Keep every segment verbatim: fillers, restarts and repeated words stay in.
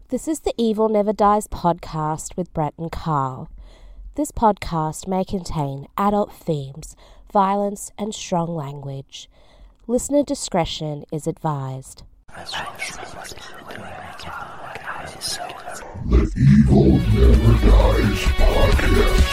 This is the Evil Never Dies podcast with Brett and Carl. This podcast may contain adult themes, violence, and strong language. Listener discretion is advised. The Evil Never Dies podcast.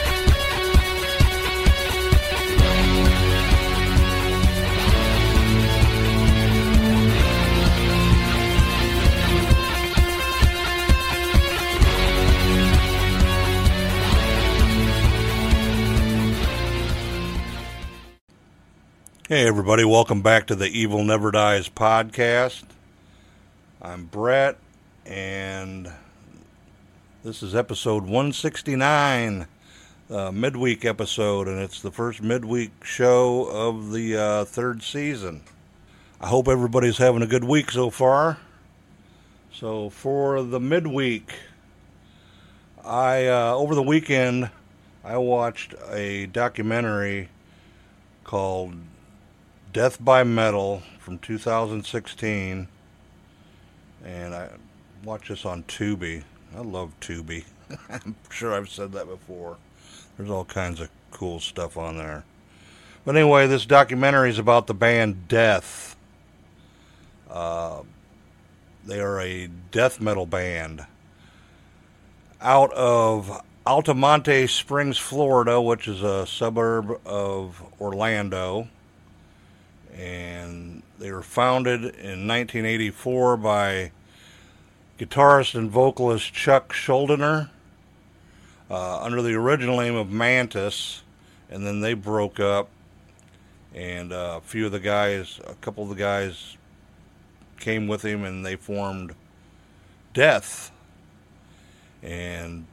Hey everybody, welcome back to the Evil Never Dies podcast. I'm Brett, and this is episode one sixty-nine, uh, midweek episode, and it's the first midweek show of the uh, third season. I hope everybody's having a good week so far. So for the midweek, I uh, over the weekend, I watched a documentary called Death by Metal from two thousand sixteen, and I watched this on Tubi. I love Tubi. I'm sure I've said that before. There's all kinds of cool stuff on there. But anyway, this documentary is about the band Death. Uh, they are a death metal band out of Altamonte Springs, Florida, which is a suburb of Orlando. And they were founded in nineteen eighty-four by guitarist and vocalist Chuck Schuldiner uh, under the original name of Mantis, and then they broke up, and uh, a few of the guys, a couple of the guys came with him, and they formed Death, and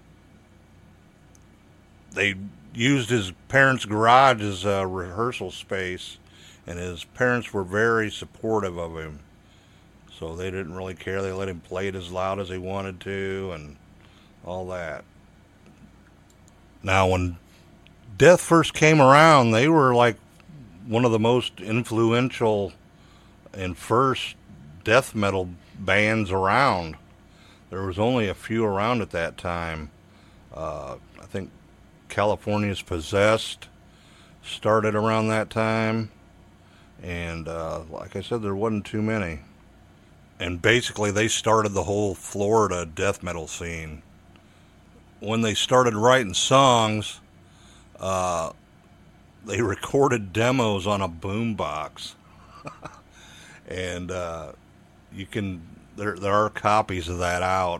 they used his parents' garage as a rehearsal space. And his parents were very supportive of him. So they didn't really care. They let him play it as loud as he wanted to and all that. Now, when Death first came around, they were like one of the most influential and first death metal bands around. There was only a few around at that time. Uh, I think California's Possessed started around that time. And uh, like I said, there wasn't too many. And basically, they started the whole Florida death metal scene. When they started writing songs, uh, they recorded demos on a boombox. and uh, you can, there, there are copies of that out.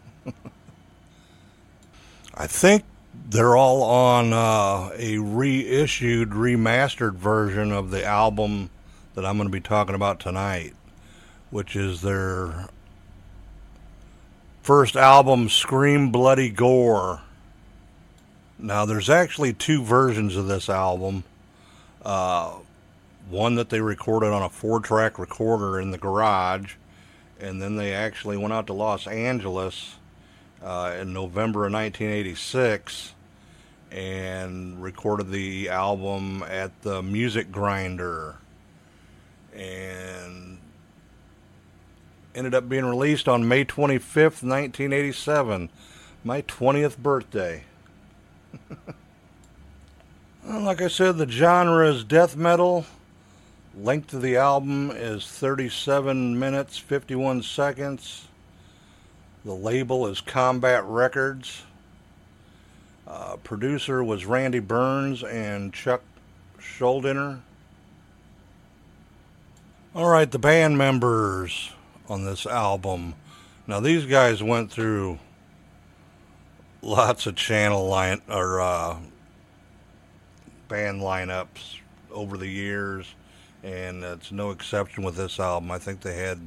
I think they're all on uh, a reissued, remastered version of the album that I'm going to be talking about tonight, which is their first album, Scream Bloody Gore. Now, there's actually two versions of this album. Uh, one that they recorded on a four-track recorder in the garage, and then they actually went out to Los Angeles Uh, in November of nineteen eighty-six and recorded the album at the Music Grinder, and ended up being released on May twenty-fifth, nineteen eighty-seven, my twentieth birthday. Well, like I said, the genre is death metal. Length of the album is thirty-seven minutes, fifty-one seconds. The label is Combat Records. Uh, producer was Randy Burns and Chuck Schuldiner. Alright, the band members on this album. Now, these guys went through lots of channel line or uh, band lineups over the years, and it's no exception with this album. I think they had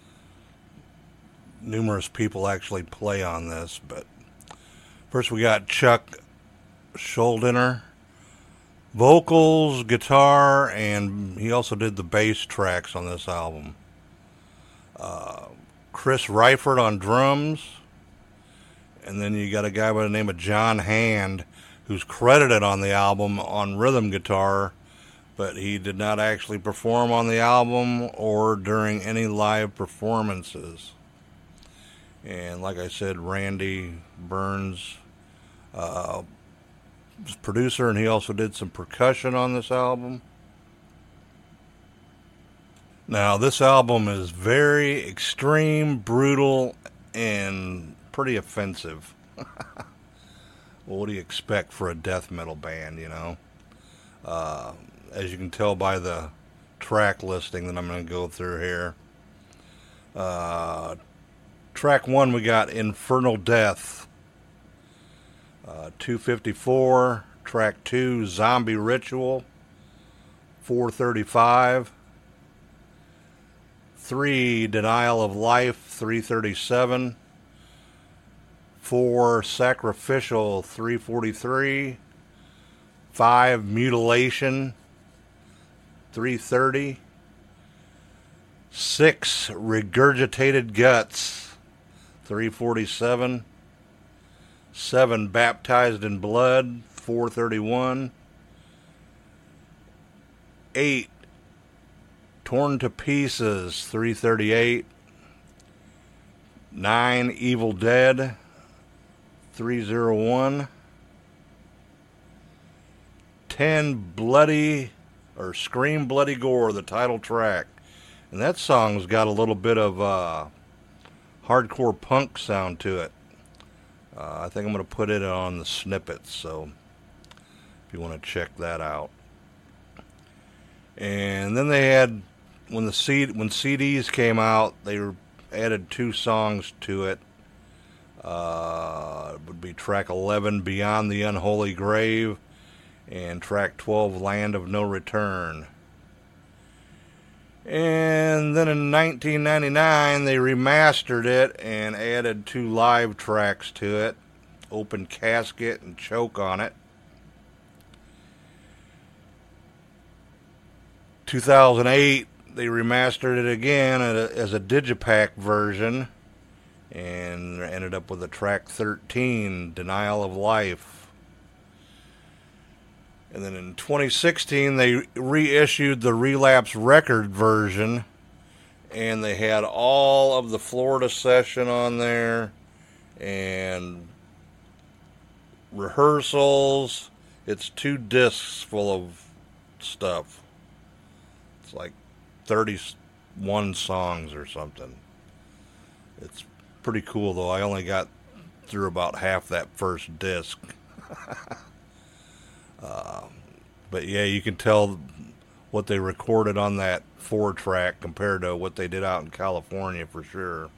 numerous people actually play on this, but first we got Chuck Schuldiner, vocals, guitar, and he also did the bass tracks on this album. Uh, Chris Reifert on drums, and then you got a guy by the name of John Hand, who's credited on the album on rhythm guitar, but he did not actually perform on the album or during any live performances. And like I said, Randy Burns uh, was producer, and he also did some percussion on this album. Now, this album is very extreme, brutal, and pretty offensive. Well, what do you expect for a death metal band, you know? Uh, as you can tell by the track listing that I'm going to go through here. Uh, track one, we got Infernal Death. Uh, two fifty-four. Track two, Zombie Ritual. four thirty-five. Three, Denial of Life, three thirty-seven. Four, Sacrificial, three forty-three. Five, Mutilation, three thirty. Six, Regurgitated Guts, three forty-seven. Seven, Baptized in Blood, four thirty-one. Eight, Torn to Pieces, three thirty-eight. Nine, Evil Dead, three oh one. Ten, Bloody, or Scream Bloody Gore, the title track. And that song's got a little bit of uh, hardcore punk sound to it. Uh, I think I'm going to put it on the snippets, so if you want to check that out. And then they had, when the C, when C Ds came out, they added two songs to it. Uh, it would be track eleven, Beyond the Unholy Grave, and track twelve, Land of No Return. And then in nineteen ninety-nine, they remastered it and added two live tracks to it, Open Casket and Choke on it. two thousand eight, they remastered it again as a digipack version and ended up with a track thirteen, Denial of Life. And then in twenty sixteen, they reissued the Relapse record version, and they had all of the Florida Session on there, and rehearsals. It's two discs full of stuff. It's like thirty-one songs or something. It's pretty cool, though. I only got through about half that first disc. Uh, but yeah, you can tell what they recorded on that four track compared to what they did out in California for sure.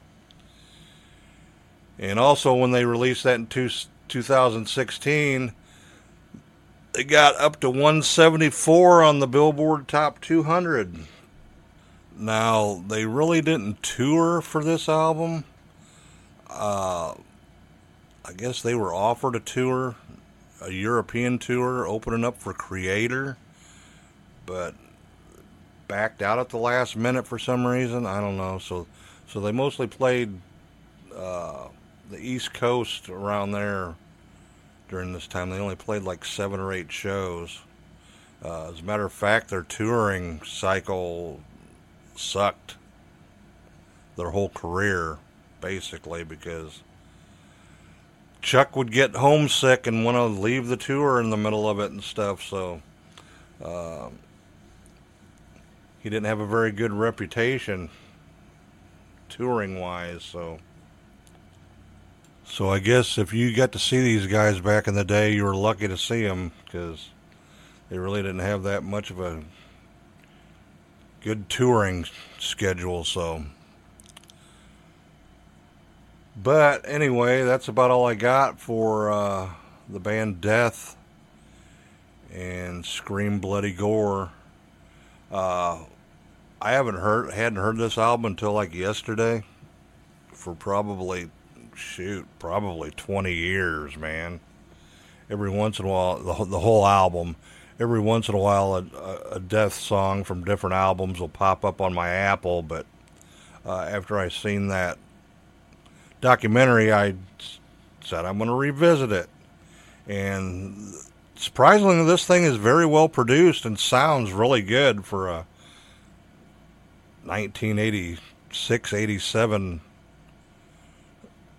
And also when they released that in two, two thousand sixteen, they got up to one seventy-four on the Billboard Top two hundred. Now, they really didn't tour for this album. Uh, I guess they were offered a tour. A European tour opening up for Creator, but backed out at the last minute for some reason. I don't know. So, so they mostly played uh, the East Coast around there during this time. They only played like seven or eight shows. Uh, as a matter of fact, their touring cycle sucked their whole career, basically, because Chuck would get homesick and want to leave the tour in the middle of it and stuff, so uh, he didn't have a very good reputation touring-wise, so so I guess if you got to see these guys back in the day, you were lucky to see them, because they really didn't have that much of a good touring schedule, so... But anyway, that's about all I got for uh, the band Death and Scream Bloody Gore. Uh, I haven't heard, hadn't heard this album until like yesterday, for probably, shoot, probably twenty years, man. Every once in a while, the, the whole album, every once in a while, a, a Death song from different albums will pop up on my Apple. But uh, after I seen that documentary, I said I'm going to revisit it, and surprisingly, this thing is very well produced and sounds really good for a nineteen eighty-six eighty-seven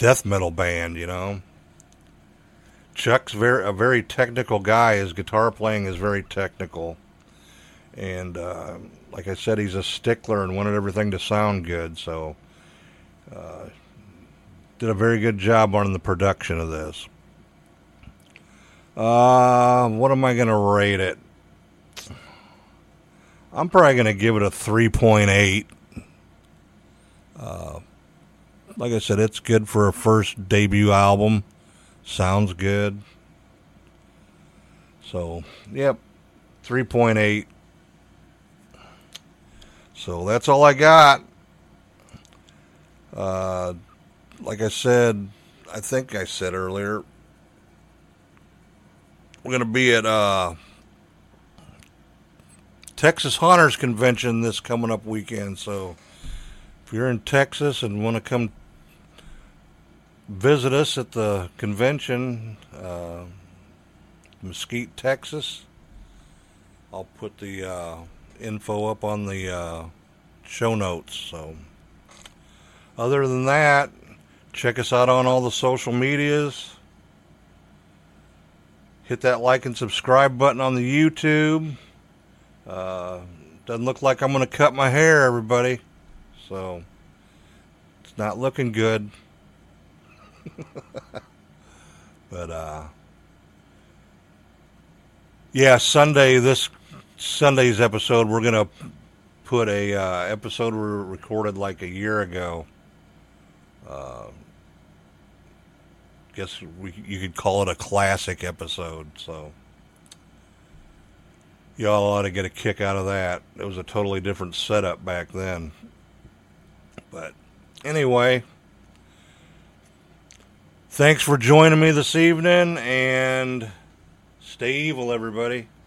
death metal band, you know. Chuck's very a very technical guy. His guitar playing is very technical. And uh, like I said, he's a stickler and wanted everything to sound good. So uh, did a very good job on the production of this. Uh, what am I going to rate it? I'm probably going to give it a three point eight. Uh, like I said, it's good for a first debut album. Sounds good. So, yep, three point eight. So that's all I got. Uh, like I said, I think I said earlier, we're going to be at uh, Texas Haunters Convention this coming up weekend. So if you're in Texas and want to come visit us at the convention, uh, Mesquite, Texas, I'll put the uh, info up on the uh, show notes. So other than that, check us out on all the social medias. Hit that like and subscribe button on the YouTube. Uh, doesn't look like I'm going to cut my hair, everybody. So it's not looking good. But uh, yeah, Sunday, this Sunday's episode, we're going to put a uh, episode we recorded like a year ago. Uh, guess we, you could call it a classic episode. So y'all ought to get a kick out of that. It was a totally different setup back then. But anyway, thanks for joining me this evening, and stay evil, everybody.